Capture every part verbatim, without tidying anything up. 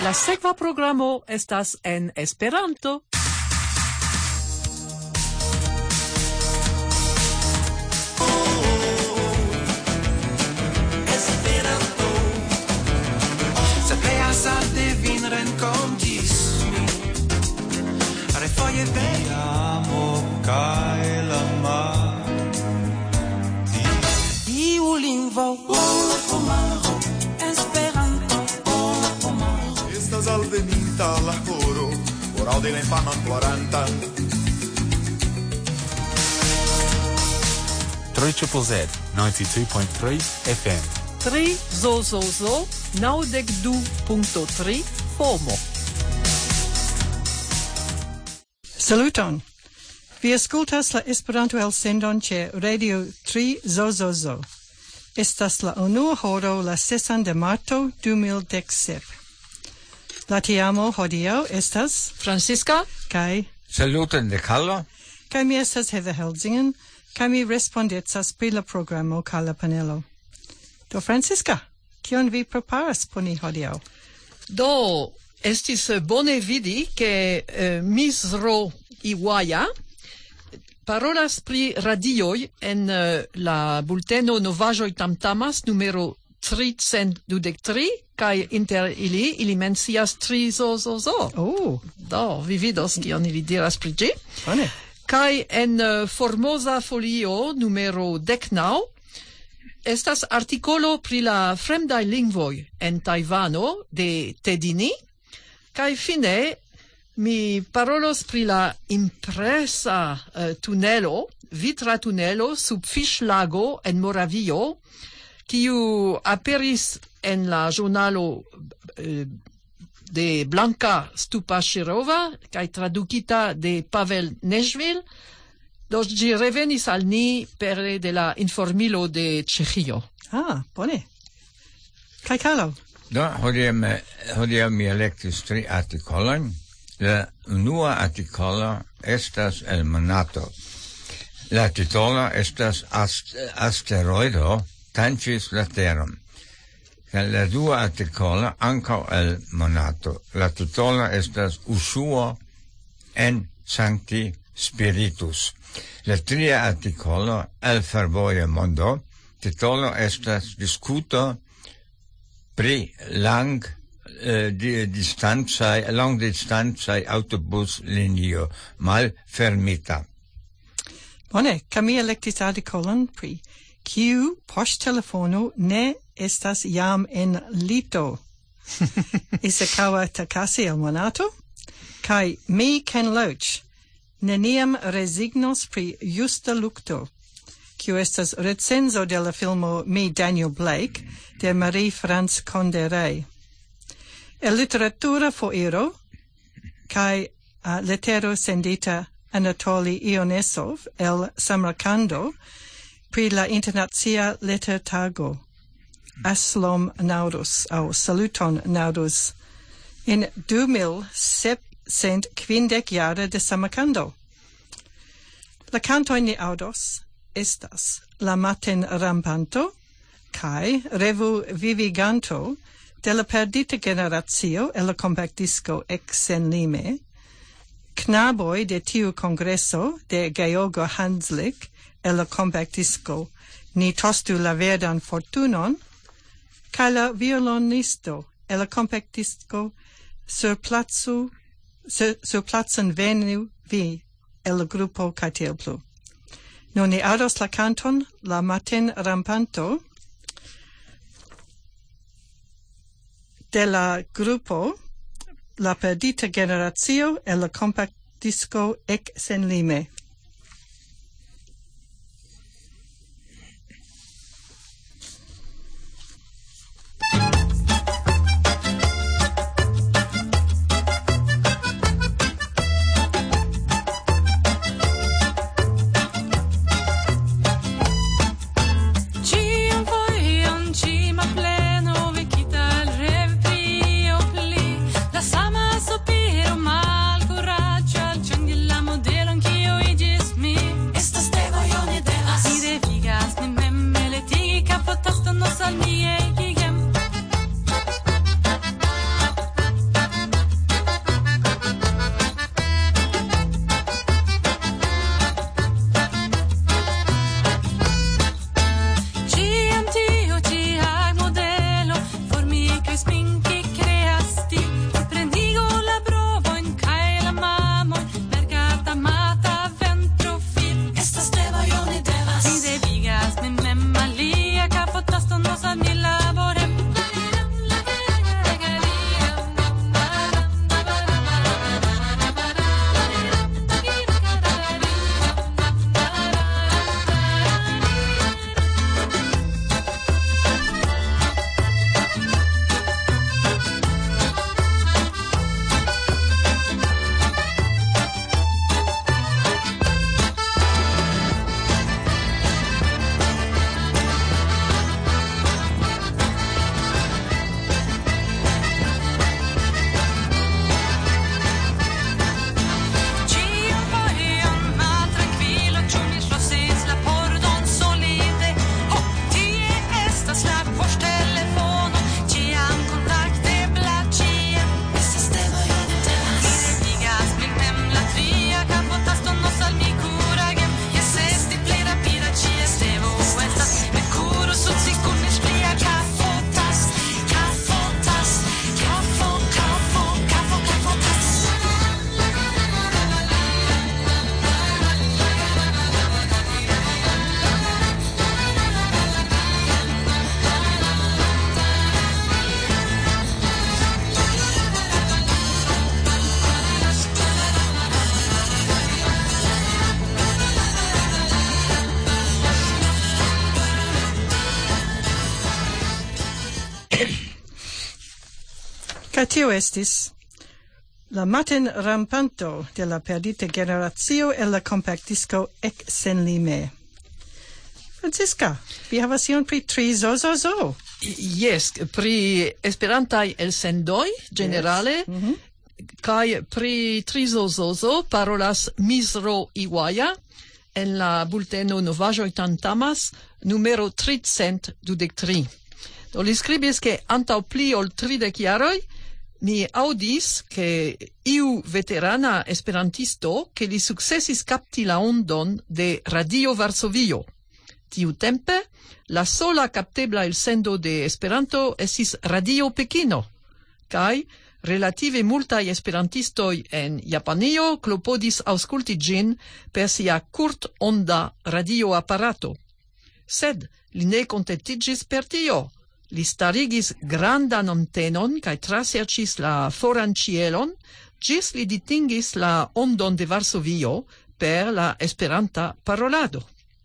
La sekva programo estas en Esperanto. Vin renkontis mi refoje vi amo kaj la mar iu lingvo ol pomaro Esperanto ol pomaro estas alveninta la horo ora de la infanon quaranta three triple Z ninety-two point three F M Tri zo zo zo naŭdek du punkto tri FOMO. Saluton. Vi aŭskultas la Esperanto elsendon ĉe Radio tri zo zo zo. Estas la unua horo la sesan de marto du mil dek sep. La tiamo hodiaŭ estas Francisca kaj Saluton de Carlo. kaj mi estas Heather Helsingen kaj mi respondecas pri la programo kaj la panelo. Do Francisca, kion vi preparas por ni hodiaŭ? Do estis bone vidi ke eh, Misro Iwaya parolas pri radioj en eh, la bulteno Novaĵoj Tamtamas numero tricent dudek tri kaj inter ili ili mencias tri zo zo zo. Oh, Do vi vidos kion ili diras pri ĝi. bone. Kaj en uh, Formosa Folio numero dek naŭ estas artikolo pri la fremdaj lingvoj en Tajvano de Tedini, kaj fine mi parolos pri la impresa uh, tunelo, vitra tunelo sub Fiŝlago en Moravio, kiu aperis en la ĵurnalo uh, de Blanka Stupaŝirova kaj tradukita de Pavel Nežvil. Do ĝi revenis al ni pere de la informilo de Ĉeĥio. Ah, bone. Kaj Carlo? Do, hodiaŭ mi, hodiaŭ mi elektis tri artikolojn. La unua artikolo estas el monato. La titolo estas ast, Asteroido tanĝis la teron. Kaj la dua artikolo ankaŭ el monato. La titolo estas Usuo en Sancti Spiritus. La tria artikolo el Fervoja Mondo, titolo estas Diskuto pri lang eh, di, distancaj, longdistancaj autobuslinio malfermita. Bone, kaj mi elektis artikolon pri kiu poŝtelefono ne estas jam en lito. Isakawa Takasi el monato, kaj mi Ken Loach neniam resignos pri justa lukto, kiu estas recenzo de la filmo Mi Daniel Blake de Marie-France Condoré. El literatura foiro kaj uh, letero sendita Anatoli Ionesov el Samarkando pri la internacia letertago Aslom Naurus aŭ Saluton Naurus en du mil sepcent kvindek jara de Samarkando. La kantojn ni aŭdos estas La maten rampanto kaj Revu viviganto de la perdita generacio el la kompaktisko Eksenlime, Knaboj de tiu kongreso de Georgo Hanslik el la kompaktisko Ni tostu la verdan fortunon, kaj la violonisto el la kompaktisko Sur placu sur, sur placon venu vi el la grupo kaj tiel plu. Nun ni aŭdos la kanton La maten rampanto de la grupo La perdita generacio el la kompaktisko Eksenlime. La sama sopiro mal coraggio al ciangi la modelo anch'io i Ca tio estis la maten rampanto de la perdita generatio el la compactisco ec sen lime. Francisca, vi havas ion pri tri zo zo zo. Yes, pri esperantaj elsendoj generale, Yes. Mhm. kaj pri tri zo zo zo parolas Mizro Iwaya en la bulteno Novaĵoj Tantamas numero tricent dudek tri. Do li skribis ke antaŭ pli ol tridek jaroj mi audis ke iu veterana esperantisto ke li sukcesis kapti la ondon de Radio Varsovio. Tiutempe la sola kaptebla elsendo de Esperanto estis Radio Pekino, kaj relative multaj esperantistoj en Japanio klopodis aŭskulti ĝin per sia kurt-onda radioaparato. Sed li ne kontentiĝis per tio. Li starigis grandan antenon kaj traserĉis la foran ĉielon, ĝis li distingis la ondon de Varsovio per la esperanta parolado.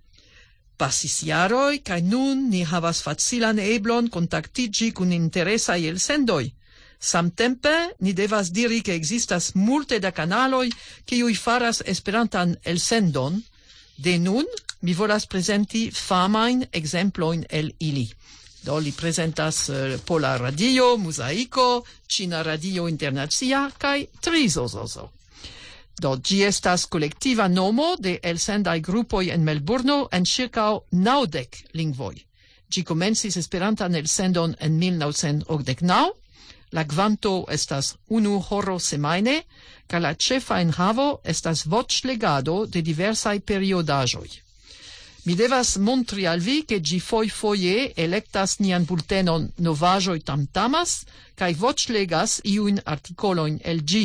Pasis jaroj kaj nun ni havas facilan eblon kontaktiĝi kun interesaj elsendoj. Samtempe ni devas diri ke ekzistas multe da kanaloj kiuj faras esperantan elsendon. De nun mi volas prezenti famajn ekzemplojn el ili. Do li prezentas uh, Pola Radio, Muzaiko, Ĉina Radio Internacia kaj Tri zo zo zo. Do ĝi estas kolektiva nomo de elsendaj grupoj en Melburno en ĉirkaŭ naŭdek lingvoj. Ĝi komencis esperantan elsendon en mil novcent okdek naŭ. La kvanto estas unu horo semajne, kaj la ĉefa enhavo estas voĉlegado de diversaj periodaĵoj. Mi devas montri al vi ke ĝi fojfoje elektas nian bultenon Novaĵoj Tamtamas kaj voĉlegas iujn artikolojn el ĝi.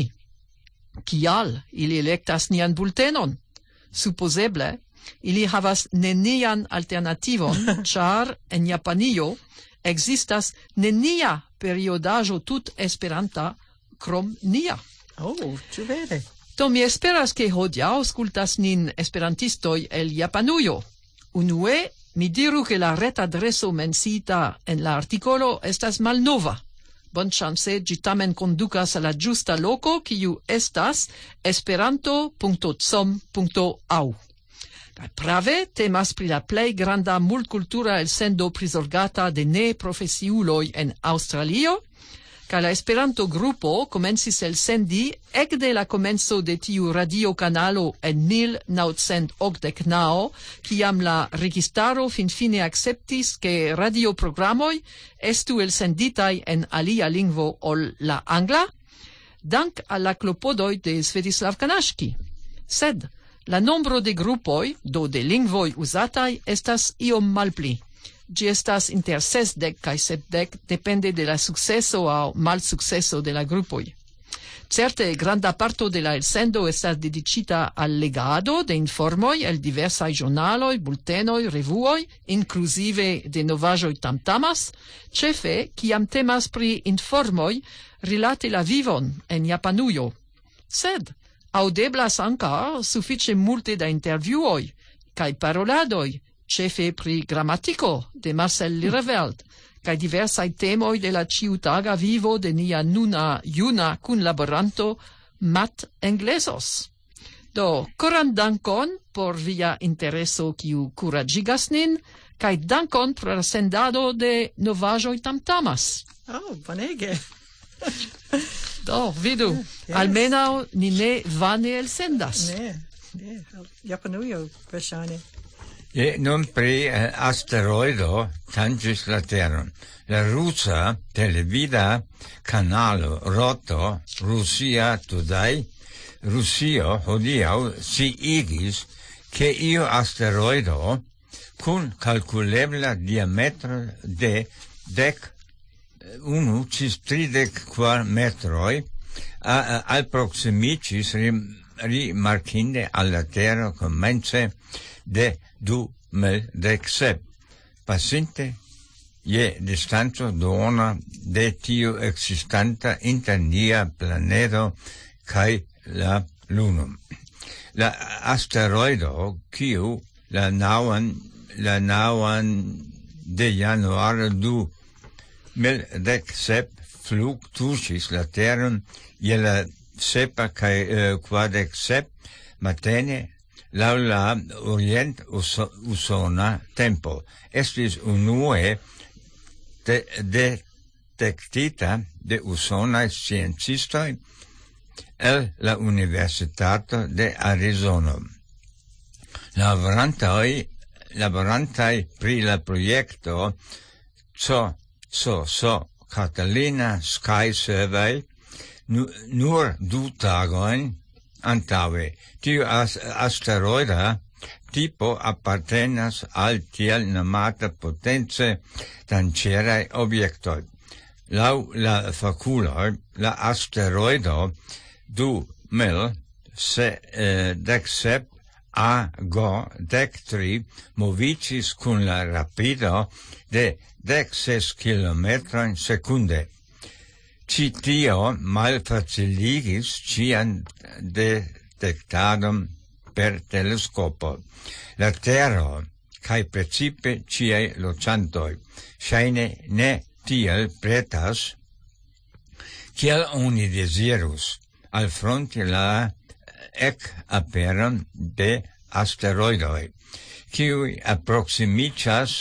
Kial ili elektas nian bultenon? Supozeble, ili havas nenian alternativon, ĉar en Japanio ekzistas nenia periodaĵo tut esperanta krom nia. Oh, ĉu vere? Do mi esperas ke hodiaŭ aŭskultas nin esperantistoj el Japanujo. Unue, mi diru ke la retadreso menciita en la artikolo estas malnova. Bonŝance ĝi tamen kondukas al la ĝusta loko, kiu estas esperanto punkto com punkto aŭ. Kaj prave temas pri la plej granda multkultura elsendo prizorgata de neprofesiuloj en Aŭstralio, kaj la Esperanto-grupo komencis elsendi ekde la komenco de tiu radiokanalo en mil novcent okdek naŭ, kiam la registaro finfine akceptis ke radioprogramoj estu elsenditaj en alia lingvo ol la angla, dank al la klopodoj de Svetislav Kanaŝki. Sed la nombro de grupoj, do de lingvoj uzataj, estas iom malpli. Ĝi estas inter sesdek kaj sepdek, depende de la sukceso aŭ malsukceso de la grupoj. Certe, granda parto de la elsendo estas dediĉita al legado de informoj el diversaj ĵurnaloj, bultenoj, revuoj, inkluzive de Novaĵoj Tamtamas, ĉefe kiam temas pri informoj rilate la vivon en Japanujo. Sed aŭdeblas ankaŭ sufiĉe multe da intervjuoj kaj paroladoj, ĉefe pri gramatiko de Marcel Lireveld, kaj diversaj temoj de la ĉiutaga vivo de nia nuna juna kunlaboranto Matt Englesos. Do, koran dankon por via intereso kiu kuraĝigas nin, kaj dankon pro la sendado de Novaĵoj Tamtamas. Oh, bonege. Do, vidu, Yes. almenaŭ ni ne vane elsendas. Ne, ne, Japanujo, verŝajne. E non pri eh, asteroido tangis la Teron. La rusa televida canalo roto Rusia Today, Rusio hodiaŭ sciigis ke io asteroido kun kalkulebla diametro de dek unu cis tridek kvar metroj alproksimiĝis rimarkinde al la Tero komence de du mil dek sep, pasinte je distanco duona de tiu existanta inter nia planedo kaj la Luno. La asteroido, kiu la naŭan la naŭan de januaro du mil dek sep flug tuŝis la teron je la sepa kaj uh, kvardek sep matene laŭ la orient usona tempo. Estis unue de, detektita de usonaj sciencistoj el la Universitato de Arizono. Laborantaj laborantaj pri la projekto so so so Catalina Sky Survey nu, nur du tagojn antaŭe. Tiu as, asteroida tipo apartenas al tiel nomata potence danĝeraj objektoj. Laŭ la fakuloj, la asteroido du mil dek sep A G dek tri moviĝis kun la rapido de dek ses kilometrojn sekunde. Ci tio malfaciligis cian detektadon per teleskopo. La Tero kaj precipe ciaj loĝantoj ŝajne ne tiel pretas kiel oni dezirus alfronti la ec aperon de asteroidoi, kiui approximichas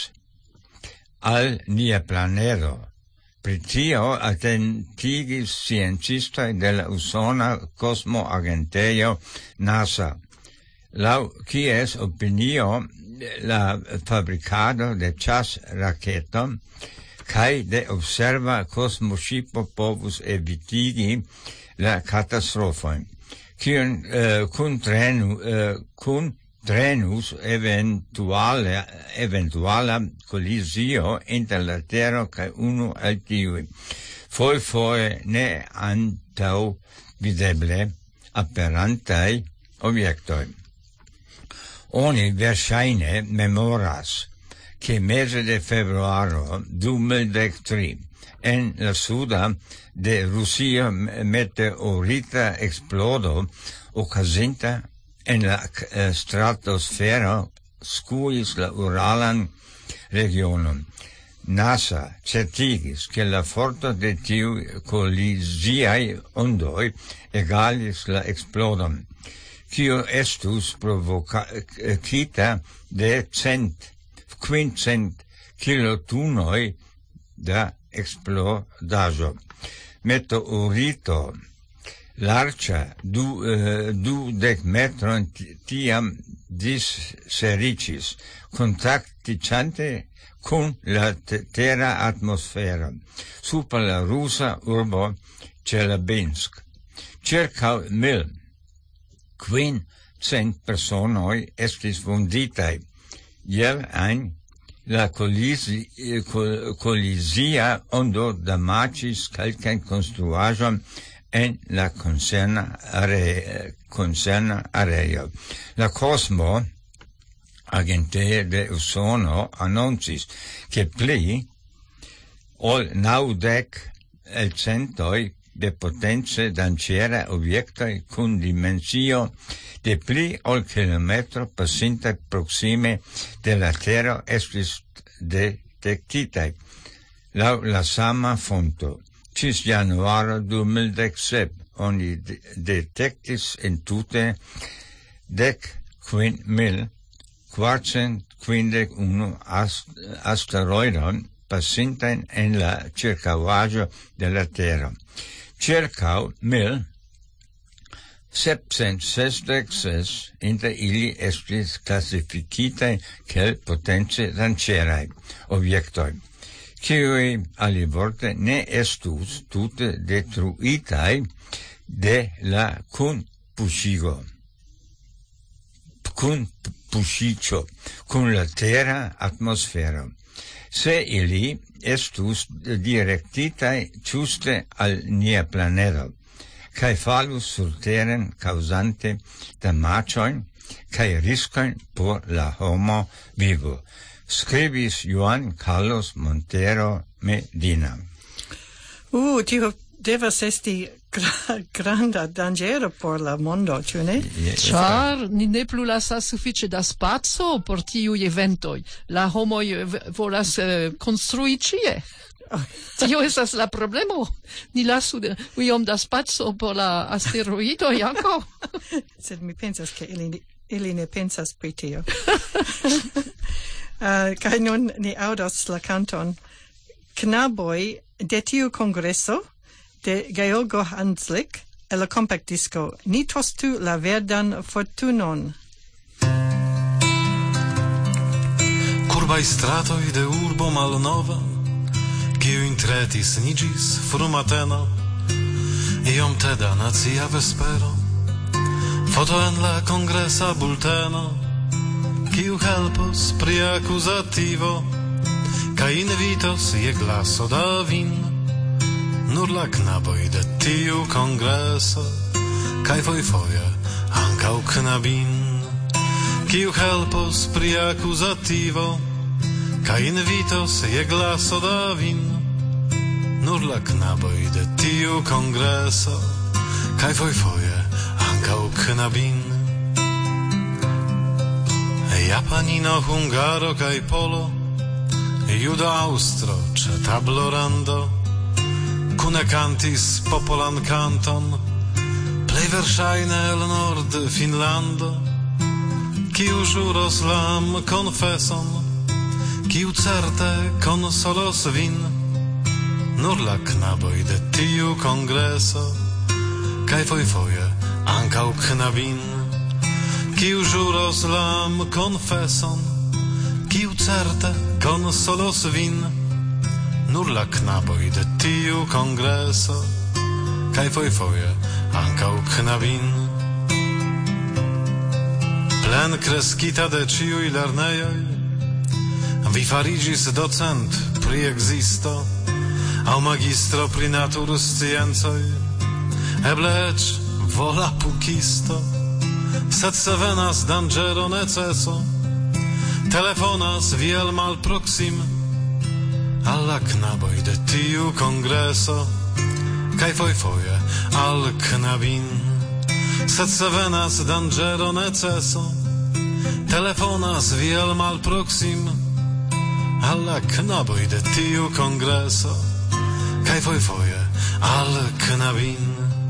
al nia planedo. Pri tio attentigis sciencistoi de la usona Cosmo Agentejo NASA. Lau kies opinio la fabricado de chas raketon kai de observa cosmoshipo povus evitigi la catastrofon. Kiun uh, kun trenu uh, kun trenus eventuale eventuala collisio inter la Tero kaj unu el tiuj foje ne antaŭ videble aperantaj objektoj. Oni verŝajne memoras che mese de februaro du mil dek tri en la suda de Russia meteorita explodo okazinta en la uh, stratosfero skuis la Uralan regionon. NASA certigis che la forto de tiu collisiai ondoi egalis la explodon, kio estus provocita de cent quincent kilotonoj da explodaĵo. Meteorito larĝa du uh, du dek metron tiam disseriĝis, kontaktiĝante kun la tera atmosfero super la rusa urbo Chelyabinsk. Ĉirkaŭ mil quincent personoj estis vunditaj. Jel ajn la colisi, col, colisia ondo damacis calcen construajon en la concerna area, concerna area. La Cosmo Agente de Usono annoncis che pli ol naŭdek elcentoj de potence danĝera objektoj kun dimensio de pli ol kilometro pasintaj proksime de la Tero estis detektitaj laŭ la sama fonto. Ĝis januaro du mil dek sep oni detektis entute dek kvin mil kvarcent kvindek unu asteroidon pasintajn en la ĉirkaŭaĵo de la Tero. Circa mil sepcent sesdek ses inter ili estis classificitaj kiel potence danĝeraj objektoj, kiuj alivorte ne estus tute detruitaj de la kunpuŝigo, kunpuŝiĝo kun la tera atmosfero. Se ili estus direktitaj ĝuste al nia planedo, kaj falus sur teren kaŭzante damaĝojn kaj riskojn por la homo vivo, skribis Juan Carlos Montero Medina. Uh, tio devas esti gra granda danĝero por la mondo, ĉu ne? Ĉar ni ne plu lasas sufiĉe da spaco por tiuj eventoj. La homoj volas uh, konstrui ĉie. Tio estas la problemo. Ni lasu de, iom da spazio por la asteroido, Janko. Sed mi pensas che ili, ili ne pensas pri tio. uh, Kai nun ni audos la canton Knaboj de tiu kongreso de Georgo Hanslik e la compact disco Ni tostu la verdan fortunon. Curbaj stratoj de urbo malnova, kiu intretis nigis frumateno, iom teda nacia vespero, foto en la kongresa bulteno, kiu helpos pri akuzativo, kaj invitos je glaso da vin, nur la knaboj de tiu kongreso, kaj fojfoje ankaŭ knabin, kiu helpos pri akuzativo, kaj invitos je glaso da vin, nur la knaboj de tiu kongreso, kaj fojfoje ankaŭ knabin. Japanino, hungaro kaj polo, judo aŭstro ĉe tablorando, kune kantis popolan kanton, plej verŝajne el nord Finnlando, kiu ĵuros lam konfeson, kiu certe konsolos vin, nur la knaboj de tiu kongreso, kaj fojfoje ankaŭ knabin, kiu ĵuros lam konfeson, kiu certe konsolos vin, nur la knaboj de tiu kongreso, kaj fojfoje ankaŭ knabin. Plen kreskita de ĉiuj lernejoj, vi fariĝis docent pri ekzisto, aŭ magistro pri natursciencoj, eble eĉ volapukisto, sed se venas danĝero neceso, telefonas vi el malproksime al la knaboj de tiu kongreso, kaj fojfoje al knabin, sed se venas danĝero neceso, telefonas vi el malproksime al la knaboj de tiu kongreso, kaj fojfoje al knabin.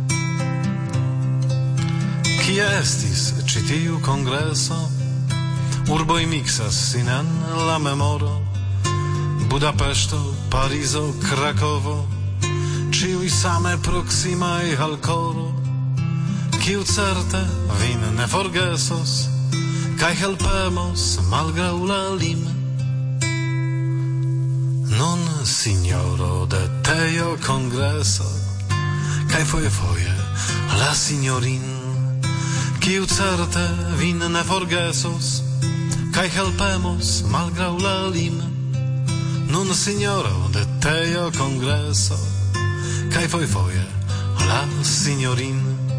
Kie estis ĉi tiu kongreso? Urboj miksas sin en la memoro, Budapeŝto, Parizo, Krakovo, ĉiuj same proksimaj al koro, kiu certe vin ne forgesos, kaj helpemos malgraŭ la lim. Nun, signoro de tejo kongreso, kaj fojfoje la signorin, kiu certe vin ne forgesos, kaj helpemos malgraŭ la lim. Nun, signoro de tejo kongreso, kaj fojfoje la signorin.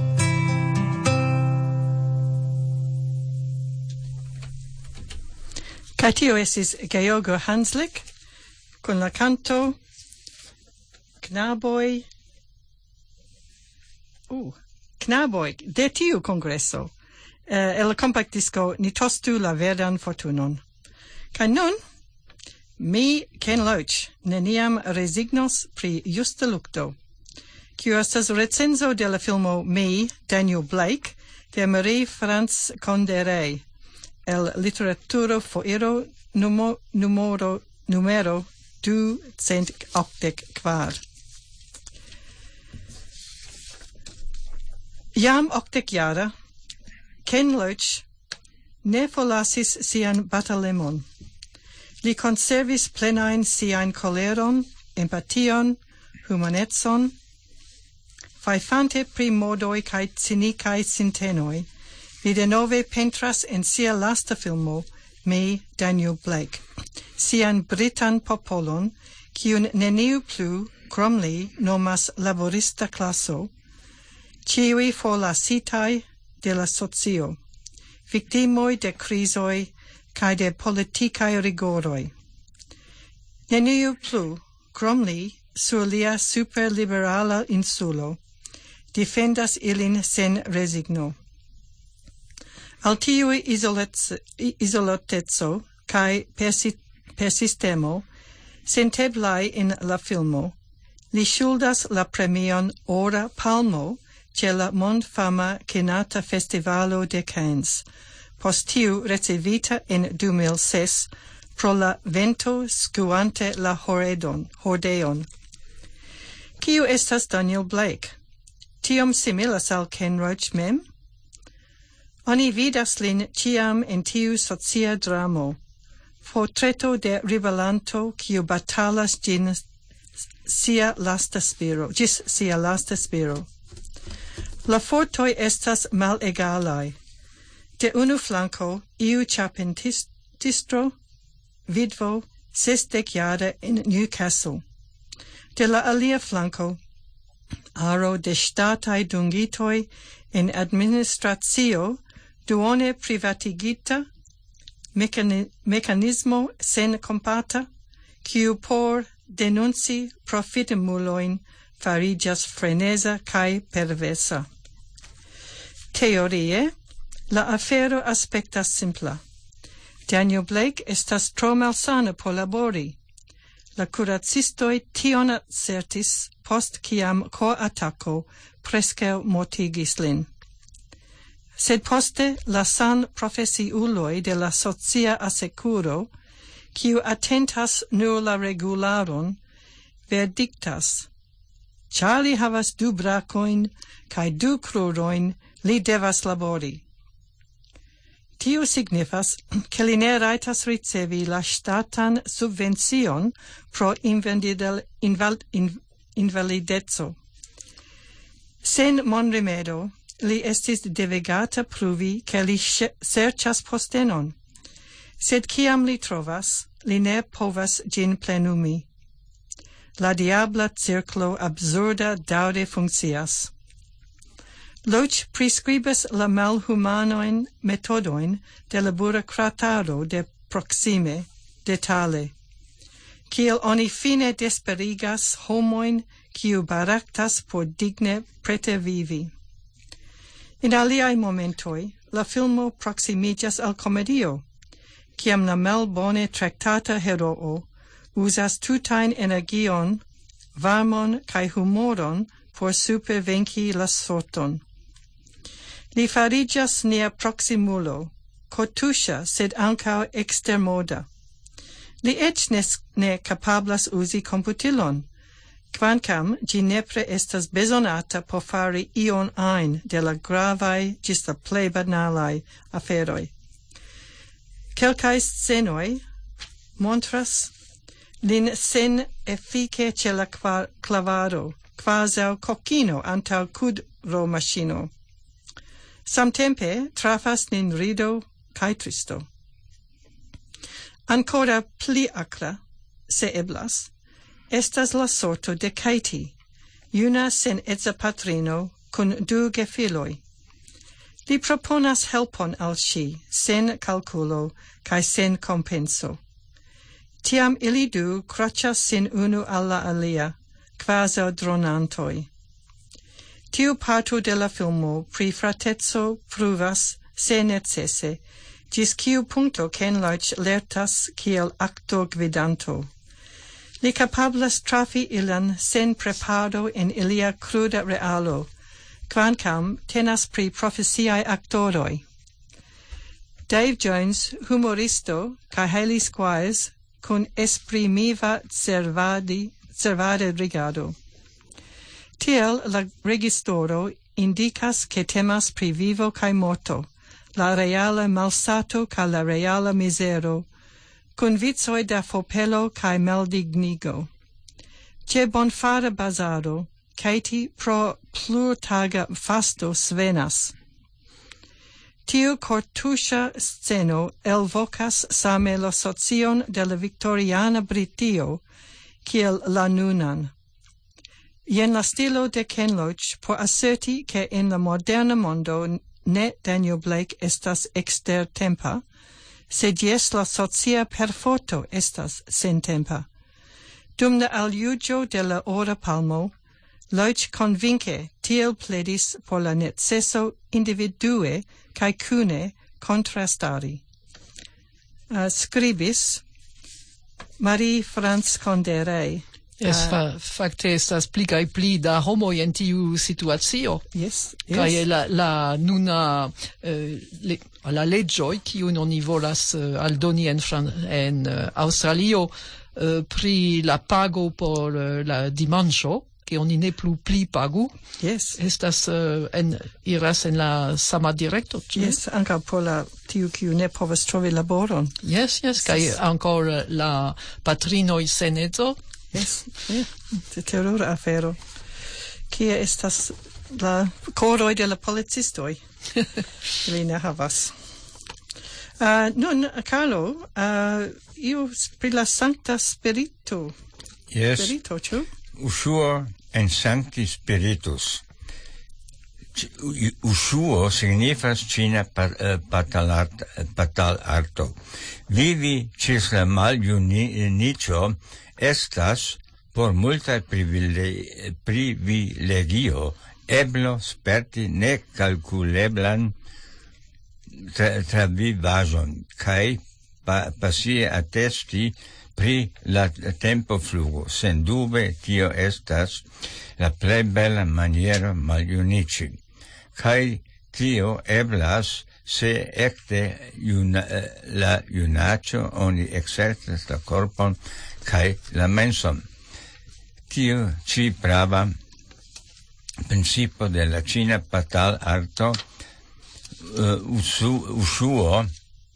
Kaj tio estis Georgo Hanslik kun la canto Knaboj uh, Knaboj de tiu kongreso, uh, el compact disco Ni tostu la verdan fortunon. Kaj nun, mi, Ken Loach, neniam resignos pri justa lukto, kiu estas recenzo de la filmo Mi, Daniel Blake, de Marie-France Condorcet, el literaturo foiro numo, numero, numero ducent octec kvar. Jam octec jara, Ken Loach ne forlasis sian batalemon. Li conservis plenain sian koleron, empation, humanetson, faifante pri modoi kai cinicai sintenoi, li denove pentras en sia lasta filmo, Me, Daniel Blake, sian britan popolon, kiun neniu plu, krom li, nomas laborista klaso, ciui forlasitai de la socio, victimoi de crisoi cae de politicae rigoroi. Neniu plu, krom li, sur lia superliberala insulo, defendas ilin sen resigno. Al tiui isolatezzo cae persi persistemo, Senteblai in la filmo, li ŝuldas la premion Ora Palmo ĉe la mondfama Kinata Festivalo de Cannes, post tiu ricevita en du mil ses pro la vento skuante la horedon, hordeon. Kiu estas Daniel Blake? Tiom similas al Ken Roach mem? Oni vidas lin ciam en tiu socia dramo, portreto de ribelanto kiu batalas gin sia lasta spiro, gis sia lasta spiro. La fortoi estas malegalai. De unu flanco, iu charpentistro, vidvo, sesdeciada in Newcastle. De la alia flanco, aro de statai dungitoi in administratio duone privatigita, mecani mecanismo sen compata, quiu por denunci profitemuloin farigas frenesa cae perversa. Teorie, la afero aspectas simpla. Daniel Blake estas tro malsana por labori. La curacistoi tion certis post ciam cor-attacco prescau mortigis lin. Sed poste la san profesiuloi de la socia assecuro, quiu attentas nur la regularon, verdictas. Char li havas du bracoin, cae du cruroin, li devas labori. Tio signifas che li ne raitas ricevi la statan subvencion pro invalidel, inval, in, invalidezzo. Sen monrimedo, li estis devigata pruvi che li serĉas postenon, sed kiam li trovas, li ne povas gin plenumi. La diabla circlo absurda daŭre funkcias. Loch prescribas la malhumanoin metodoin de la burocrataro de proxime, detale, kiel oni fine desperigas homoin kiu baraktas por digne pretervivi. In aliai momentoi, la filmo proximigas al comedio, kiam la malbone tractata heroo usas tutain energion, varmon kai humoron por supervenki la sorton. Li farigas nia proximulo, cotusha sed ancao extermoda. Li ec ne capablas usi computilon, quancam gi nepre estas besonata por fari ion ein de la gravai gis la plei banalai aferoi. Quelcae scenoi montras lin sen effice ce la clavaro, quasau coquino antau cudro machino. Samtempe trafas nin rido cae tristo. Ancora pli acra, se eblas, estas la sorto de Katie, juna sen etza patrino cun du gefiloi. Li proponas helpon al si, sen calculo, cae sen compenso. Tiam ili du crocias sin unu alla alia, quasi dronantoi. Tiu parto de la filmo pri fratezzo pruvas, se necesse, gis kiu punto Ken Loach lertas kiel actor gvidanto. Li capablas trafi ilan sen preparo en ilia cruda realo, quancam tenas pri profesiae actoroi. Dave Jones, humoristo, ca Hayley Squires, cun esprimiva servadi, servade rigado. Tiel la registoro indicas che temas pri vivo cae morto, la reala malsato ca la reala misero, cun vizoi da fopelo cae maldignigo. Ce bonfara bazaro, Katie pro plurtaga fasto svenas. Tiu cortuscia sceno elvocas same la socion de la victoriana Britio, kiel la nunan. Jen la stilo de Ken Loach por asserti che in la moderna mondo ne Daniel Blake estas extertempa, sed jes la socia perforto estas sentempa. Dum la aljuĝo de la Ora Palmo, Loach convince tiel pledis por la necesso individue cae cune contrastari. Uh, scribis Marie-France Condéré. Es fa, fakte estas pli kaj pli da homoj en tiu situacio. Yes, Kaj yes. la, la nuna eh, le, la leĝoj kiun oni volas eh, aldoni en, Fran en uh, Aŭstralio eh, pri la pago por uh, la dimanĉo, ke oni ne plu pli pagu, Yes. estas uh, en iras en la sama direkto. ĉu ne? Yes, ankaŭ por la tiu kiu ne povas trovi laboron. Yes, yes, kaj ankor uh, la patrinoj sen edzo. Yes, yeah. De terura afero. Kie estas la koroj de la policistoj? Ili ne havas. Uh, nun, Carlo, uh, io pri la Sancta Spiritu. Yes, Spirito, ĉu? usuo en Sancti Spiritus. C- u- Usuo signifas Cina pa- eh, patalart- patalarto. Vivi cis la maljunicio estas por multae privile- privilegio eblo sperti necalculeblan tra, travivaĵon kaj pa, pasie attesti pri la tempo flugo. Sendube tio estas la plej bela maniero maljunici. Kaj tio eblas se ekde juna, la junaĉo oni eksercas la korpon kaj la menson. Tio ci prava principio de la Cina patal arto uh, usu, usuo uh,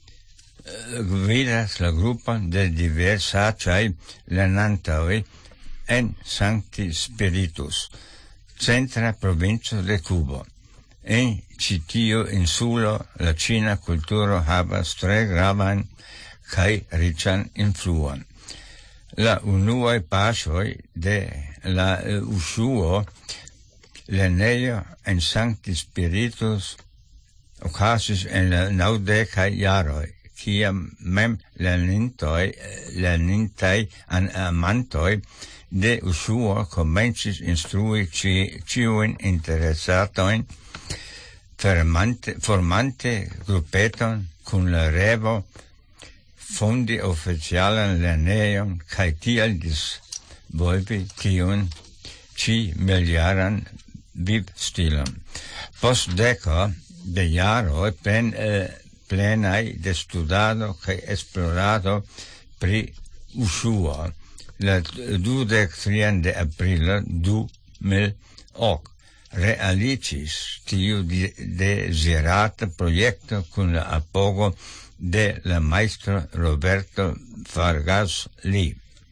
gvidas la grupon de diversacaj lernantoj en Sancti Spiritus, centra provinco de Cubo. En ĉi tiu insulo la Cina kulturo havas tre gravan kaj riĉan influon. La unuaj paŝoj de la uh, usuo lernejo en Sancti Spiritus okazis en la naŭdekaj jaroj, kiam mem lernintoj, lernintaj an amantoj de usuo komencis instrui ci, ciujn interesatojn, formante, formante grupeton kun la revo fondi oficialan lernejon kaj tial disvolvi tiun ci miljaran vivstilon. Post deko de jaroj plen, eh, plenaj de studado kaj esplorado pri usuo, la dudek trian de aprilo du mil ok realicis tiu dezirata projekto kun la apogo de la maestro Roberto Vargas Lee,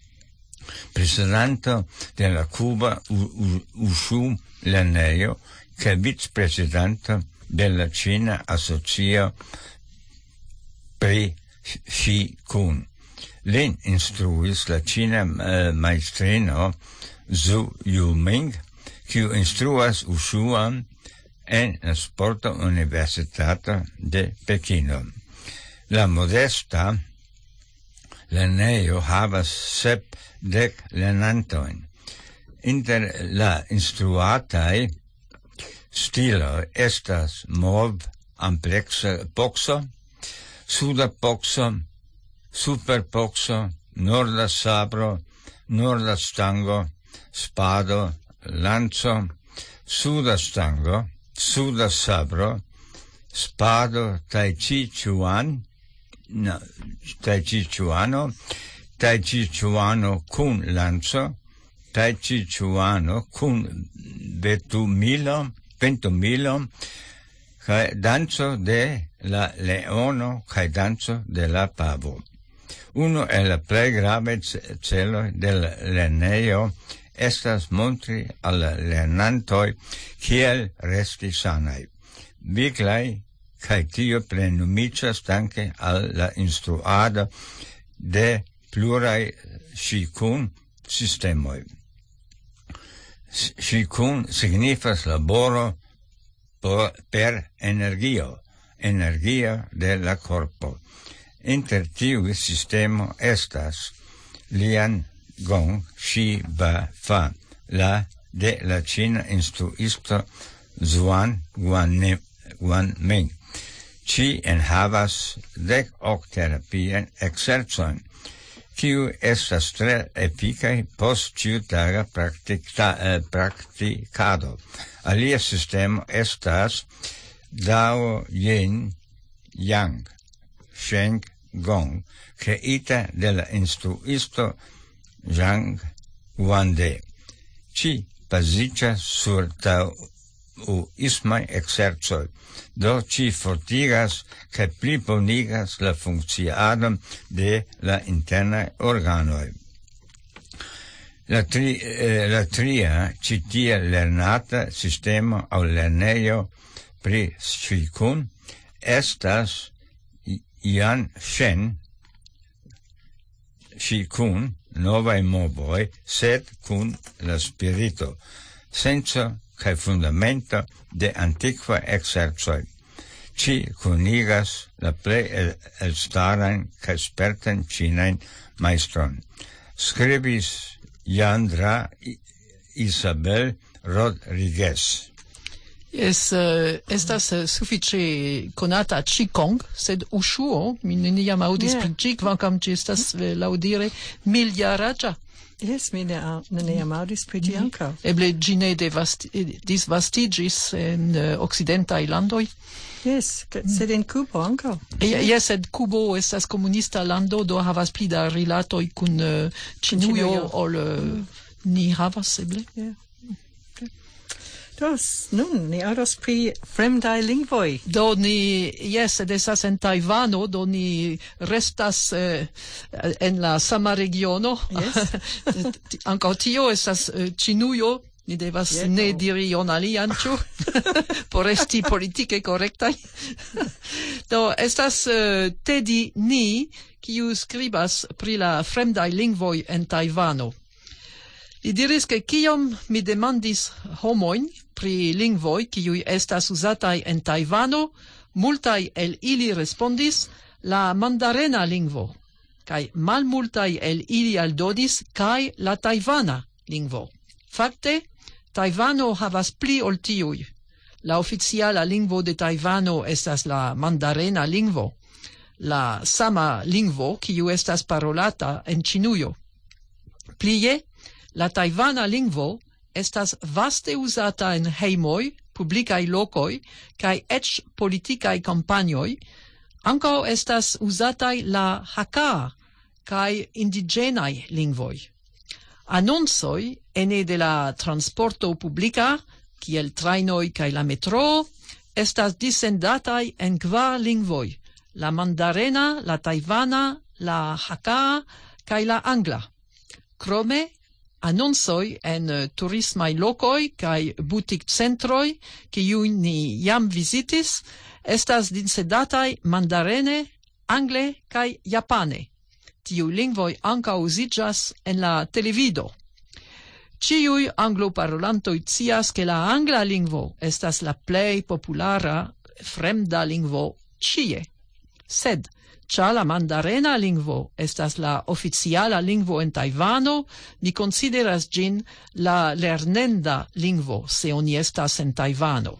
presidente de la Cuba Ushu lernejo kaj vicpresidente de la Cina Asocio pri Qi-Kun. Lin instruis la Cina uh, maestrino Zhu Yuming, kiu instruas Ushuan en la Sporta Universitato de Pekino. La modesta lernejo havas sep dek lernantojn. Inter la instruataj stilo estas mov ampleksa boxo, suda boxo, super boxo, norda sabro, norda stango, spado, lanco, suda stango, suda sabro, spado, tai chi chuan, no, tai chi chuano, tai chi chuano kun lanco, tai chi chuano kun vetumilo, ventumilo, kai danzo de la leono, kai danzo de la pavo. Uno el la plej grave celo del lernejo estas montri al lernantoj kiel resti sanaj, viglaj, kaj tio plenumiĝas danke al la instruado de pluraj Qi-Kun sistemoj. Qi-Kun signifas laboro por, per energio, energio de la corpo. Inter tiu sistemo estas Lian Gong Shi Ba Fa, la de la Cina instruisto Zhuan Guanming. Ci enhavas dek ok terapian exercojn, kiu estas tre efikaj post ĉiutaga praktika, eh, praktikado. Alia sistemo estas Dao Yin Yang Sheng Gong, kreita de la instruisto Zhang Wande. Ci baziĝas sur taoismaj ekzercoj, do ci fortigas kaj plibonigas la funkciadon de la internaj organoj. La, tri, eh, la tria ci tie lernata sistemo aŭ lernejo pri Qigong estas Yan Shen Qigong, novaj movoj, sed kun la spirito, senco kaj fundamento de antikvaj ekzercoj. Ci kunigas la plej elstarajn kaj spertajn ĉinajn majstron. Skribis Yandra Isabel Rodriguez. Es, uh, estas uh, sufiĉe konata Qigong, sed Ushuo, mi neniam aŭdis pri ĝi, kvankam ĝi estas uh, laŭdire miljaraĝa. Yes, mi ne neniam aŭdis pri ĝi ankaŭ. Eble ĝi ne devasti, disvastiĝis en uh, okcidentaj landoj. Yes, sed en Kubo ankaŭ. Yes, sed Kubo estas komunista lando, do havas pli da rilatoj kun uh, Ĉinujo ol uh, ni havas eble. Yeah. Dos, nun, ni aŭdos pri fremdaj lingvoj. Do ni, yes, sed estas en Tajvano, do ni restas eh, en la sama regiono. Yes. Ankaŭ tio estas eh, Ĉinujo, ni devas yeah, ne no. diri ion alian, ĉu? Por esti politike korektaj. Do estas uh, Teddy Ni, kiu skribas pri la fremdaj lingvoj en Tajvano. Li diris ke kiam mi demandis homojn pri lingvoj kiuj estas uzataj en Tajvano, multaj el ili respondis la mandarena lingvo, kaj malmultaj el ili aldonis kaj la tajvana lingvo. Fakte, Tajvano havas pli ol tiuj. La oficiala lingvo de Tajvano estas la mandarena lingvo, la sama lingvo kiu estas parolata en Ĉinujo. Plie, la tajvana lingvo estas vaste uzata en hejmoj, publikaj lokoj kaj eĉ politikaj kampanjoj. Ankaŭ estas uzataj la Hakka kaj indiĝenaj lingvoj. Anoncoj ene de la transporto publika, kiel trajnoj kaj la metroo, estas dissendataj en kvar lingvoj: la mandarena, la tajvana, la Hakka kaj la angla. Krome, anoncoj en uh, turismaj lokoj kaj butikcentroj, kiujn ni jam vizitis, estas dissendataj mandarene, angle kaj japane. Tiuj lingvoj ankaŭ uziĝas en la televido. Ĉiuj angloparolantoj scias ke la angla lingvo estas la plej populara fremda lingvo ĉie. Sed ĉar la mandarena lingvo estas la oficiala lingvo en Tajvano, ni konsideras ĝin la lernenda lingvo se oni estas en Tajvano.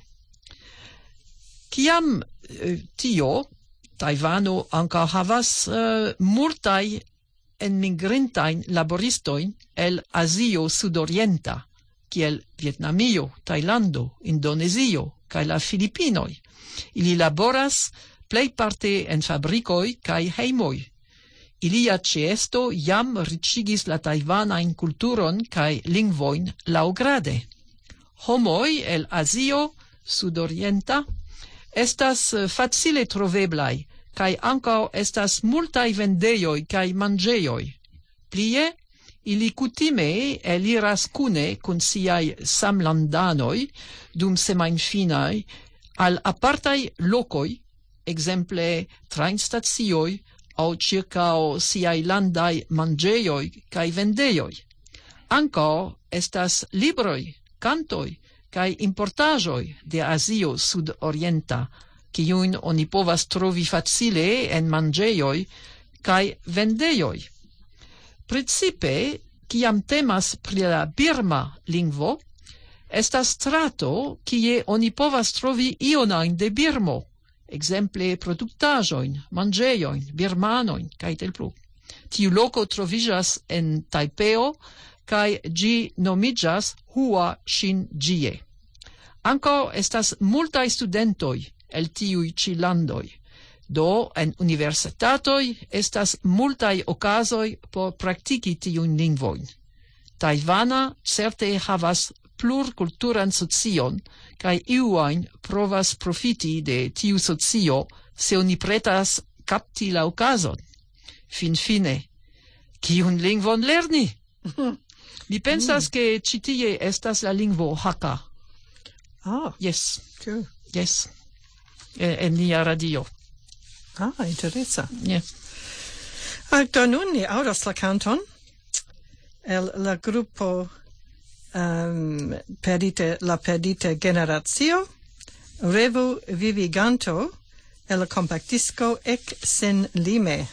Kiam eh, tio, Tajvano ankaŭ havas uh, multaj enmigrintajn laboristojn el Azio sudorienta, kiel Vietnamio, Tajlando, Indonezio kaj la Filipinoj. Ili laboras plejparte en fabrikoj kaj hejmoj. Ilia ĉeesto jam riĉigis la tajvanajn kulturon kaj lingvojn laŭgrade. Homoj el Azio sudorienta estas facile troveblaj, kaj ankaŭ estas multaj vendejoj kaj manĝejoj. Plie, ili kutime eliras kune kun siaj samlandanoj dum semajnfinaj al apartaj lokoj, exemple trajnstacioj aŭ ĉirkaŭ siaj landaj manĝejoj kaj vendejoj. Ankaŭ estas libroj, kantoj kaj importaĵoj de Azio sudorienta, kiujn oni povas trovi facile en manĝejoj kaj vendejoj. Precipe, kiam temas pri la birma lingvo, estas strato kie oni povas trovi ionajn de Birmo, exemple produktaĵojn, manĝejojn, birmanojn kaj tel plu. Tiu loco trovigas en Taipeo, kai gi nomigas Hua Xin Jie. Anco estas multae studentoi el tiui ci landoi. Do, en universitatoi estas multae ocasoi por praktiki tiun lingvoin. Taivana certe havas plurculturan socion, kai iuain provas profiti de tiu socio se oni pretas capti la occasion. Fin fine, kiun lingvon lerni? Mi pensas mm. che citie estas la lingvo Hakka. Ah, yes. true. Yes. En, en nia radio. Ah, interessa. Yes. Ah, do nun ni audas la canton el la gruppo um, perdite, la perdita generatio, Revu Viviganto, el la compactisco ec sen lime.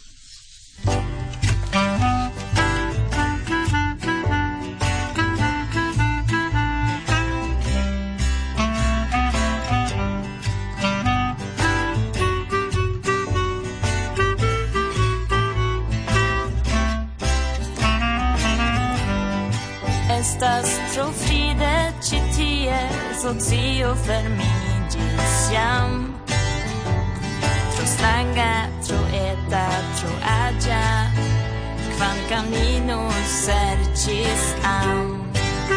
Estas tro fride citie socio fermigis jam. Tro stranga, tro eta, tro agia, quam camino sercis am.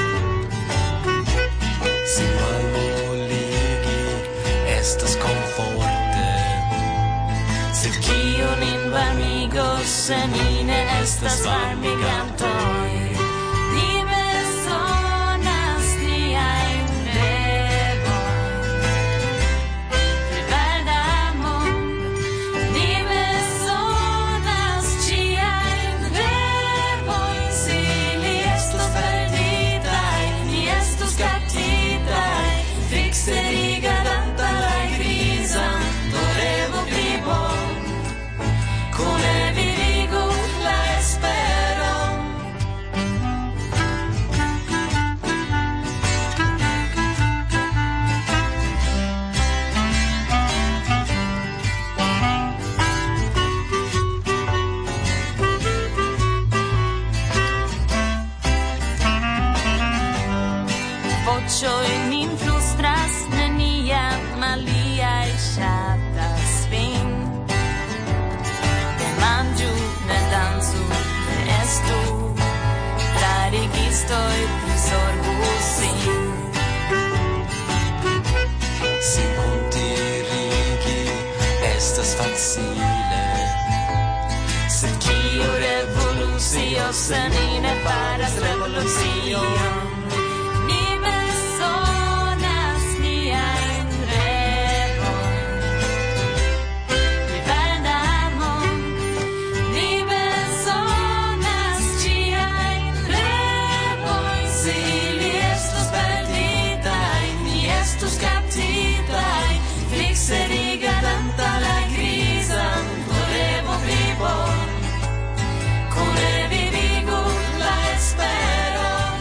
Si malvoligi estas comforte, Sed kiun invarmigos se ni ne estas varmigantoi. Voĉoj min flustras, neniam aliaj ŝatas vin. Ne manĝu, ne dancu, ne estu, klarigistoj prizorgu sin. si monterigi estas facile, Sed kiu revolucio se ni ne faras revolucion? Ni bezonas niajn revojn. Pri verdamon, ni bezonas ĉiajn revojn. Se ili estos perditaj, ni estos kaptitaj, fikse rigardanta la grizan revo vivon. Kune vivigu la esperon.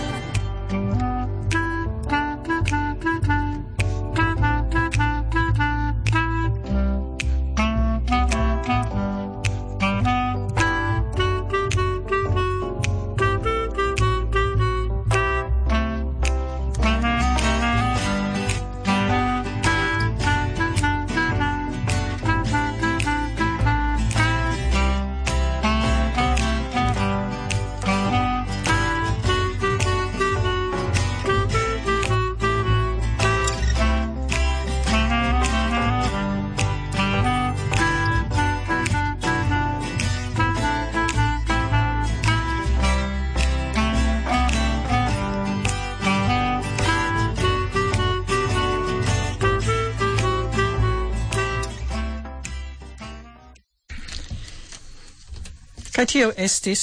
Kaj tio estis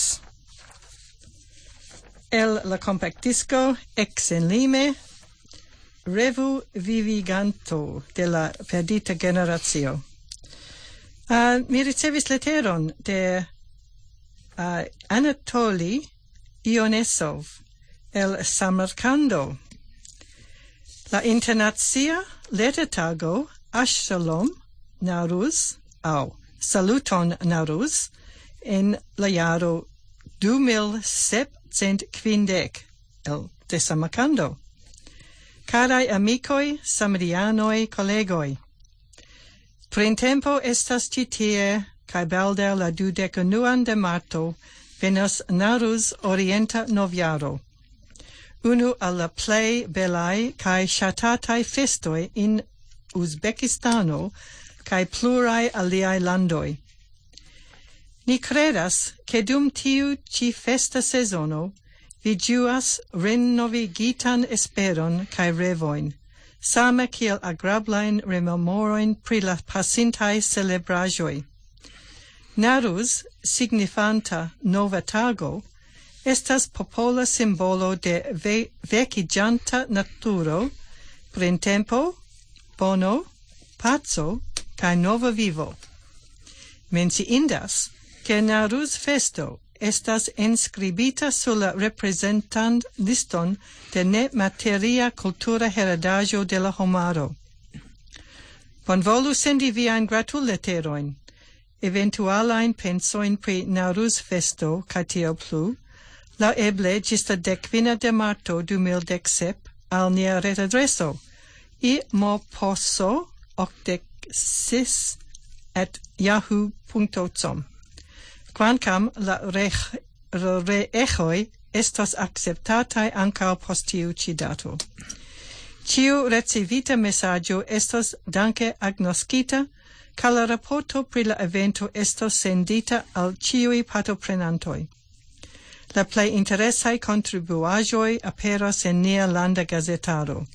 el la compactisco ex en lime Revu Viviganto de la perdita generatio. Uh, mi ricevis leteron de uh, Anatoli Ionesov el Samarkando. La internazia lettertago Shalom Nowruz, au Saluton Nowruz, en la jaro du mil sepcent quindec el de Samarcando. Carai amicoi, samarianoi, collegoi, printempo estas ci tie, cae baldaŭ la dudecunuan de marto venas Naruz Orienta Noviaro, unu al la plej belaj kaj ŝatataj festoj in Uzbekistano kaj pluraj aliaj landoj. Ni credas che dum tiu ci festa sezono vi ĝuas renovigitan esperon kaj revoin, same kiel agrablajn rememorojn pri la pasintaj celebraĵoj. Naruz, signifanta nova tago, estas popola simbolo de ve vekiĝanta naturo, printempo, bono, paco kaj nova vivo. Menciindas che Naruz festo estas enskribita sur la reprezentant liston de nemateria kultura heredaĵo de la homaro. Bonvolu sendi viajn gratulleterojn, eventualajn pensojn pri Naruz festo kaj tiel plu, la eble ĝis la dekvina de marto du mil dek sep al nia retadreso imoposo okdek sis at yahoo punto com. Quancam la reeĥoj estas akceptataj ankaŭ post tiu ĉi dato. Ĉiu ricevita mesaĝo estos danke agnoskita, kaj la raporto pri la evento estos sendita al ĉiuj partoprenantoj. La plej interesaj kontribuaĵoj aperos en nia landa gazetaro.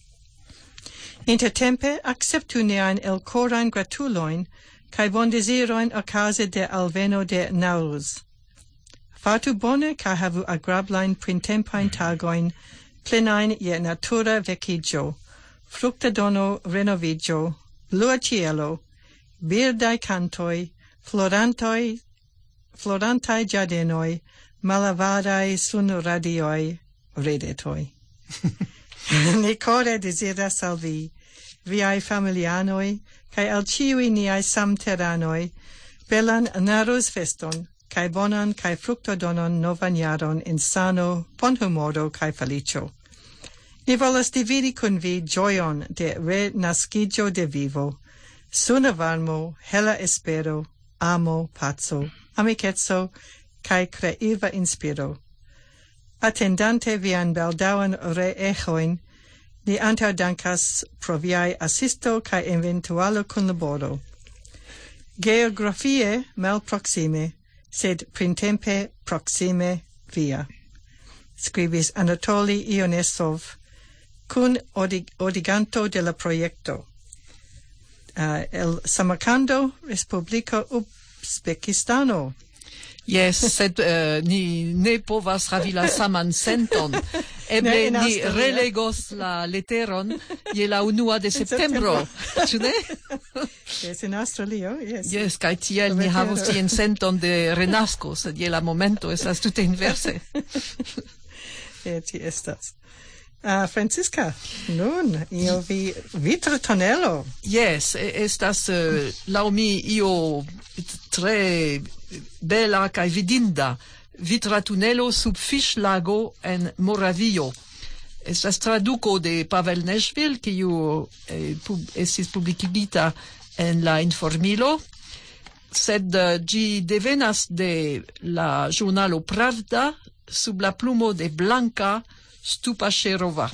Intertempe akceptu niajn elkorajn gratulojn kaj bondezirojn okaze de alveno de Naŭruz. Fartu bone kaj havu agrablajn printempajn tagojn, plenajn je natura vekiĝo, fruktadono renoviĝo, blua ĉielo, birdaj kantoj, florantoj, florantaj ĝardenoj, malavadaj sunradioj, redetoj. Ni kore deziras al vi, viaj familianoj, kaj al ĉiuj niaj samteranoj, belan Naruz feston, kaj bonan kaj fruktodonon novan jaron in sano, bonhumoro kaj feliĉo. Ni volas dividi kun vi ĝojon de renaskiĝo de vivo, suna varmo, hela espero, amo, paco, amikeco kaj kreiva inspiro. Attendante vian baldaŭan reeĥojn, ni antaŭdankas pro viaj asisto kaj eventuala kunlaboro. Geografie malproksime, sed printempe proksime via. Skribis Anatoli Ionesov, kun odig odiganto de la projekto. Uh, el Samarcando, Respubliko Uzbekistano. Yes, sed uh, ni ne povas havi la saman senton. Eble Ne, ni relegos la leteron je la unua de septembro, ĉu ne? Yes, in Australio, yes. Yes, kaj tiel ni havos tian senton de renasko, sed je la momento estas tute inverse. Yeah, ti estas. Uh, Francisca, nun, io vi vitra tonelo. Yes, e- estas uh, laŭ mi io tre bela kaj vidinda vitra tunelo sub Fiŝlago en Moravio. Estas traduko de Pavel Neŝvil, kiu eh, pub, estis publikigita en la Informilo, sed uh, ĝi devenas de la ĵurnalo Pravda sub la plumo de Blanka Stupaŝerova.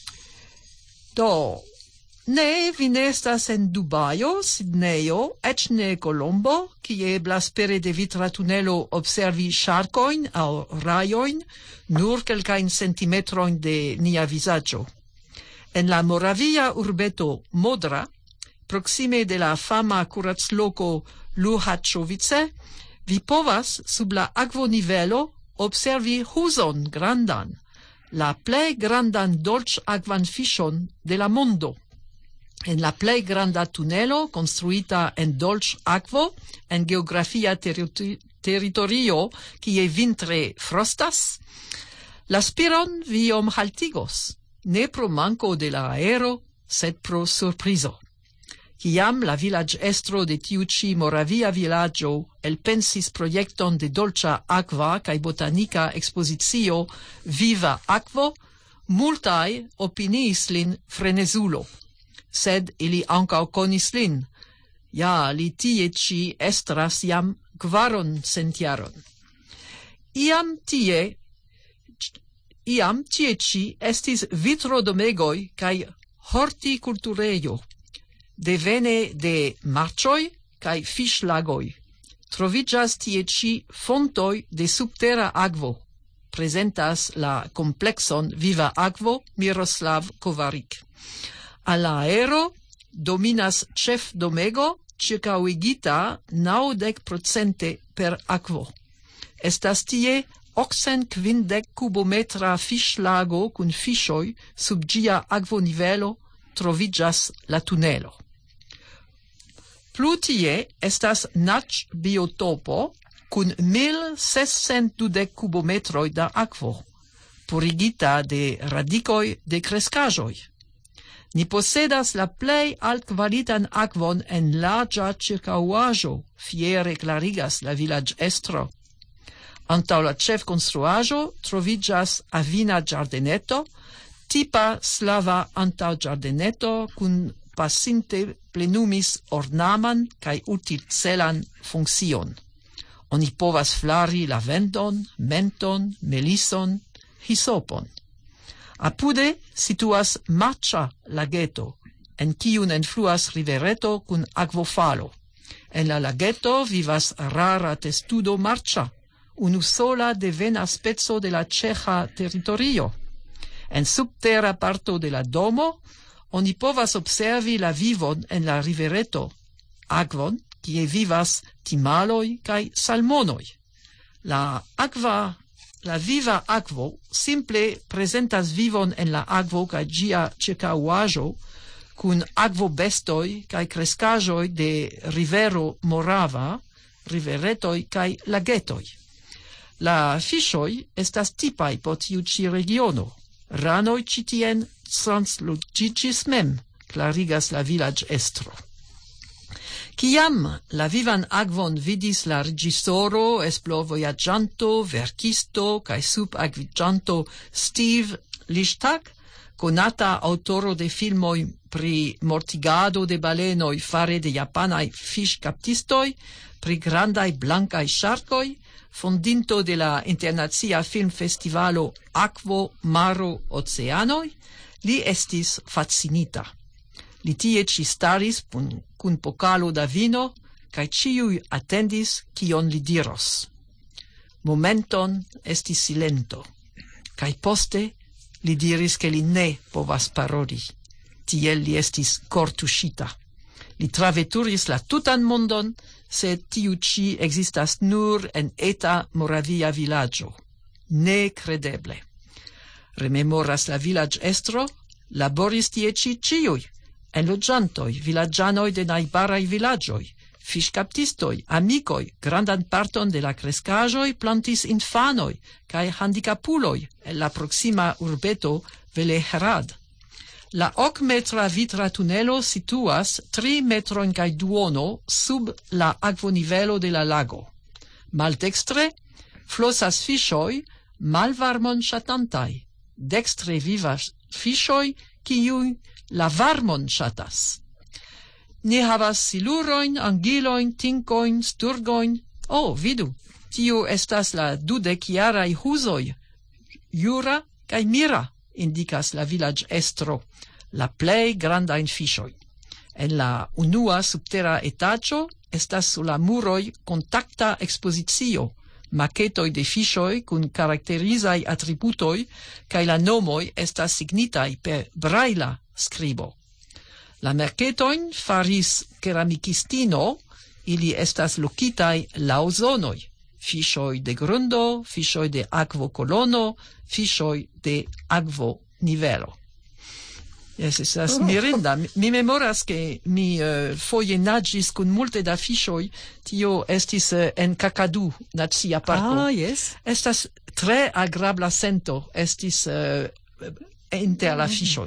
Do, ne, vi ne estas en Dubajo, Sidnejo, eĉ ne Colombo, kie eblas pere de vitra tunelo observi ŝarkojn aŭ rajojn, nur kelkajn centimetrojn de nia vizaĝo. En la moravia urbeto Modra, proksime de la fama kuracloko Luhačovice, vi povas sub la akvonivelo observi huzon grandan, la plej grandan dolĉakvan fiŝon de la mondo. En la plej granda tunelo konstruita en dolĉakvo, en geografia teri- teritorio, kie vintre frostas, la spiron vi iom haltigos, ne pro manko de la aero, sed pro surprizo. Kiam la vilaĝ estro de tiu ĉi moravia vilaĝo elpensis projekton de dolĉa akva kaj botanika ekspozicio Viva Akvo, multaj opiniis lin frenezulo, sed ili ankaŭ konis lin. Ja, li tie ĉi estras jam kvaron centjaron. Iam tie, iam tie ĉi estis vitrodomegoj kaj hortikulturejo, devene de marĉoj kaj fiŝlagoj. Troviĝas tie ĉi fontoj de subtera akvo. Prezentas la komplekson Viva Akvo Miroslav Kovarik. Al la aero dominas ĉefdomego ĉirkaŭigita naŭdek procente per akvo. Estas tie okcent kvindek kubometra fiŝlago kun fiŝoj, sub ĝia akvonivelo troviĝas la tunelo. Plu tie estas naĉbiotopo kun mil sescent dudek kubometroj da akvo, purigita de radikoj de kreskaĵoj. Ni posedas la plej altkvalitan akvon en larĝa ĉirkaŭaĵo, fiere klarigas la vilaĝestro. Antaŭ la ĉefkonstruaĵo troviĝas avina ĝardeneto, tipa slava antaŭĝardeneto kun pasinte plenumis ornaman kaj utilcelan funkcion. Oni povas flari lavendon, menton, melison, hisopon. Apude situas marĉa lageto, en kiun enfluas rivereto kun akvofalo. En la lageto vivas rara testudo marĉa, unusola devena speco de la ĉeĥa teritorio. En subtera parto de la domo oni povas observi la vivon en la rivereto, akvon, kie vivas timaloj kaj salmonoj. La akva, la viva akvo simple prezentas vivon en la akvo kaj ĝia ĉirkaŭaĵo kun akvobestoj kaj kreskaĵoj de rivero Morava, riveretoj kaj lagetoj. La fiŝoj estas tipaj por tiu ĉi regiono. Ranoj ĉi tien transloĝiĝis mem, klarigas la vilaĝestro. Kiam la vivan akvon vidis la reĝisoro, esplorvojaĝanto, verkisto kaj subakviĝanto Steve Lichtag, konata aŭtoro de filmoj pri mortigado de balenoj fare de japanaj fiŝkaptistoj, pri grandaj blankaj ŝarkoj, fondinto de la internacia filmfestivalo Akvo, Maro, Oceanoj, li estis fascinita. Li tie ĉi staris kun pokalo da vino kaj ĉiuj atendis kion li diros. Momenton estis silento, kaj poste li diris ke li ne povas paroli. Tiel li estis kortuŝita. Li traveturis la tutan mondon, sed tiu ĉi ekzistas nur en eta moravia vilaĝo. Nekredeble. Rememoras la vilaĝestro, laboris tie ĉi ĉiuj, enloĝantoj, vilaĝanoj de najbaraj vilaĝoj, fiŝkaptistoj, amikoj, grandan parton de la kreskaĵoj plantis infanoj kaj handikapuloj en la proksima urbeto Velehrad. La okmetra vitra tunelo situas tri metrojn kaj duono sub la akvonivelo de la lago. Maldekstre flosas fiŝoj malvarmon ŝatantaj. Dekstre vivas fiŝoj kiuj la varmon ŝatas. Ni havas silurojn, angilojn, tinkojn, sturgojn. Oh, vidu, tiu estas la dudekjaraj huzoj. Jura kaj Mira, indikas la vilaĝestro, la plej grandajn fiŝoj. En la unua subtera etaĝo estas sur la muroj kontakta ekspozicio, maketoj de fiŝoj kun karakterizaj atributoj kaj la nomoj estas signitaj per brajla skribo. La merketojn faris keramikistino, ili estas lokitaj laŭ zonoj. Fiŝoj de grundo, fiŝoj de akvokolono, fiŝoj de akvonivelo. Yes, estas oh. mirinda. Mi memoras ke mi uh, foje naĝis kun multe da fiŝoj, tio estis uh, en Kakadu nacia parko. Ah, yes. Estas tre agrabla sento estis uh, inter la fiŝoj.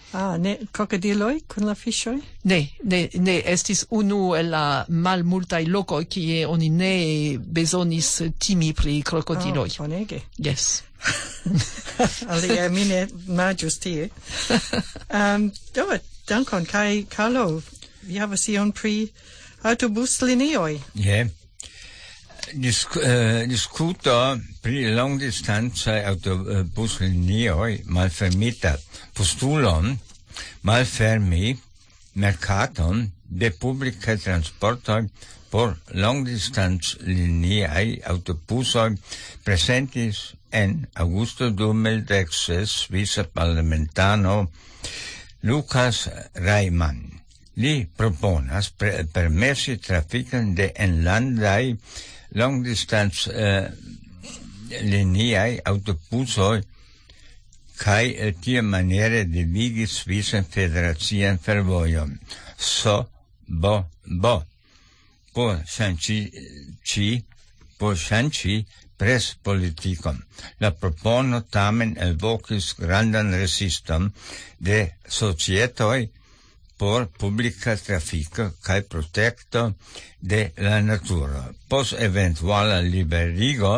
Ah, ne crocodiloi kun la fiŝoj? Ne, ne, ne estis unu el la malmultaj lokoj kie oni ne bezonis timi pri krokodiloj. Oh, bonege. Yes. Alia mi ne manĝus tie. um, do, dankon, kaj Carlo, vi havas ion pri autobuslinioj. Yeah. Disc, uh, discuto pri longdistancaj autobuslinioj malfermita postulon malfermi mercaton de publica transportoj por longdistancliniaj autobusoj presentis en aŭgusto du mil dek ses svisa parlamentano Lucas Reimann. Li proponas pre permesi trafikan de enlandaj longdistanc uh, liniaj autobusoj kaj uh, tie maniere devigi Svisan Federacian Fervojon. So, bo, bo. Po ŝanĝi ci, po ŝanĝi pres politikon. La propono tamen elvokis grandan resiston de societoj por publica trafiko kaj protekto de la naturo. Post eventuala liberigo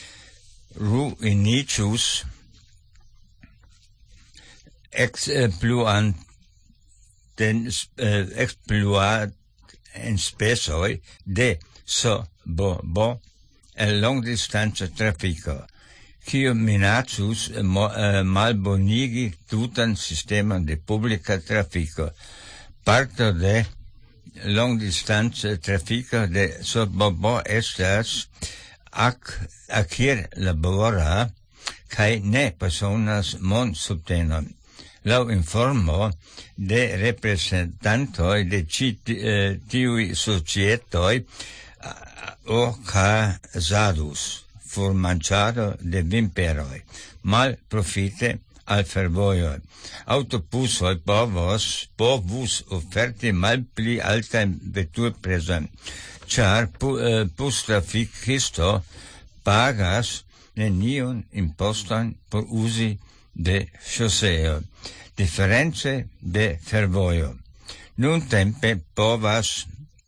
ruiniĝus expluan den uh, expluat enspezoj de so bo bo el longdistanca trafiko, kiu minacus mo, uh, malbonigi tutan sistemon de publica trafiko. Parto de longdistanca trafiko de so bo bo estas ac acquir labora kaj ne personas mon subtenon. Laŭ informo de reprezentantoj de ĉi eh, tiuj societoj okazadus formanĝado de vimperoj malprofite al fervojoj. Autobusoj povos povus oferti malpli altajn veturprezojn, ĉar pu, eh, bustrafikisto pagas neniun imposton por uzi de ŝoseo, diference de fervojo. Nuntempe povas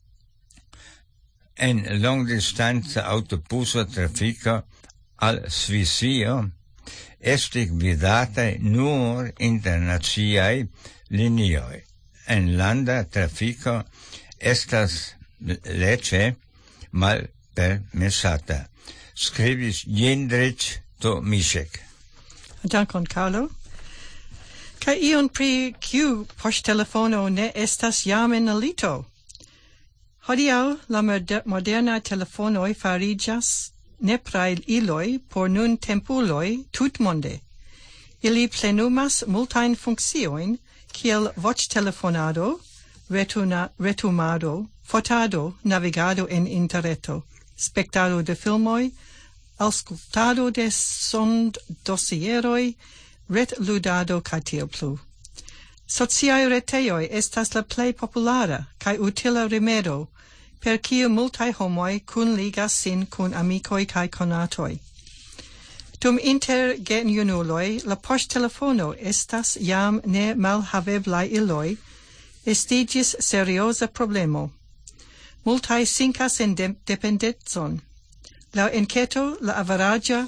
en longdistanca autobusa trafiko al Svisio esti gvidataj nur internaciaj linioj. En landa trafiko estas leĝe malpermesata. Skribis Jindřich Tomišek. Dankon, Carlo. Kaj ion pri kiu poŝtelefono ne estas jam en la lito? Hodiaŭ la modernaj telefonoj fariĝas nepraj iloj por nuntempuloj tutmonde. Ili plenumas multajn funkciojn kiel voĉtelefonado, retuna, retumado, fotado, navigado en interreto, spektado de filmoj, aŭskultado de sondosieroj, retludado kaj tiel plu. Sociaj retejoj estas la plej populara kaj utila rimedo, per kiu multaj homoj kunligas sin kun amikoj kaj konatoj. Dum inter genjunuloj la poŝtelefono estas jam ne malhaveblaj iloj, estiĝis serioza problemo. Multaj sinkas en de dependecon. Laŭ enketo la averaĝa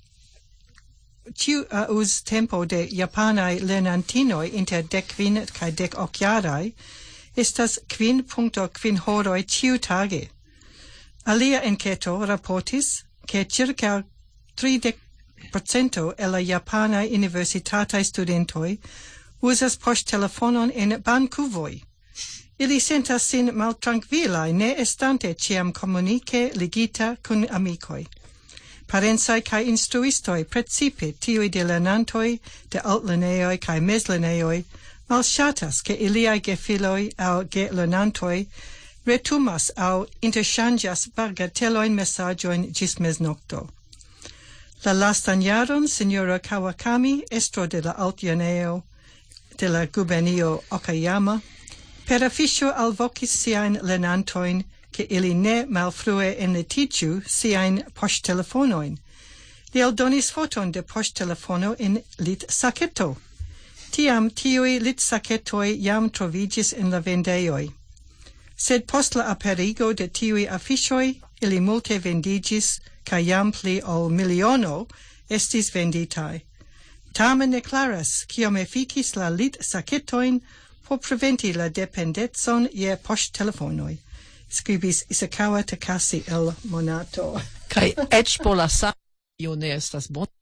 tiu uh, uz tempo de japanaj lernantinoj inter dek kvin kaj dek ok jaraj estas kvin punkto kvin horoj ĉiutage. Alia enketo raportis ke ĉirkaŭ tridek procento el la japanaj universitataj studentoj uzas poŝtelefonon en bankuvoj. Ili sentas sin maltrankvilaj, ne estante ĉiam komunike ligita kun amikoj. Parencaj kaj instruistoj, precipe tiuj de lernantoj de altlernejoj kaj mezlernejoj, malŝatas ke iliaj gefiloj aŭ gelernantoj retumas aŭ interŝanĝas bagatelojn mesaĝojn ĝis meznokto. La lastan jaron sinjoro Kawakami, estro de la altlernejo de la gubernio Okayama, per afiŝo alvokis siajn lernantojn ke ili ne malfrue enlitiĝu siajn poŝtelefonojn. Li eldonis foton de poŝtelefono en litsaketo. Tiam tiui lit-sacetoi jam trovigis in la vendeioi. Sed post la aperigo de tiui afficioi, ili multe vendigis, ca jam pli ol miliono estis venditai. Tamen ne claras, kiom efficis la lit-sacetoin por preventi la dependetson je poŝtelefonoj, skribis Isakawa Takasi el Monato. Kaj eĉ por la sa- io ne estas bon.